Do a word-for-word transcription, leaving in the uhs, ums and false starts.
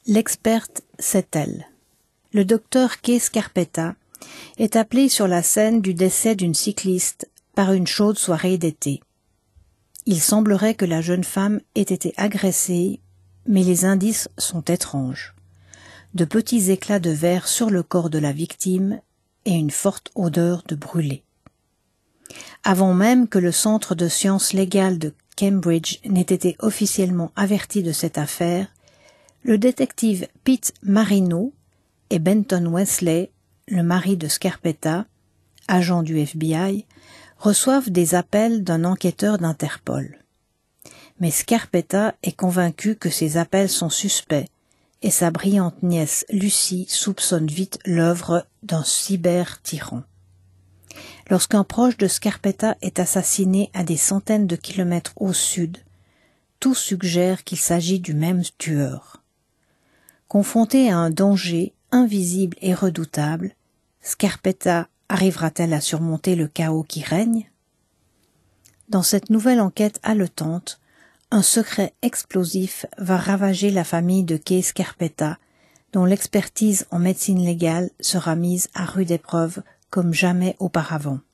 L'experte, c'est elle. Le docteur Kay Scarpetta est appelé sur la scène du décès d'une cycliste par une chaude soirée d'été. Il semblerait que la jeune femme ait été agressée, mais les indices sont étranges. De petits éclats de verre sur le corps de la victime et une forte odeur de brûlé. Avant même que le Centre de sciences légales de Cambridge n'ait été officiellement averti de cette affaire, le détective Pete Marino et Benton Wesley, le mari de Scarpetta, agent du F B I, reçoivent des appels d'un enquêteur d'Interpol. Mais Scarpetta est convaincu que ces appels sont suspects et sa brillante nièce Lucy soupçonne vite l'œuvre d'un cyber-tyran. Lorsqu'un proche de Scarpetta est assassiné à des centaines de kilomètres au sud, tout suggère qu'il s'agit du même tueur. Confrontée à un danger invisible et redoutable, Scarpetta arrivera-t-elle à surmonter le chaos qui règne? Dans cette nouvelle enquête haletante, un secret explosif va ravager la famille de Kay Scarpetta, dont l'expertise en médecine légale sera mise à rude épreuve comme jamais auparavant.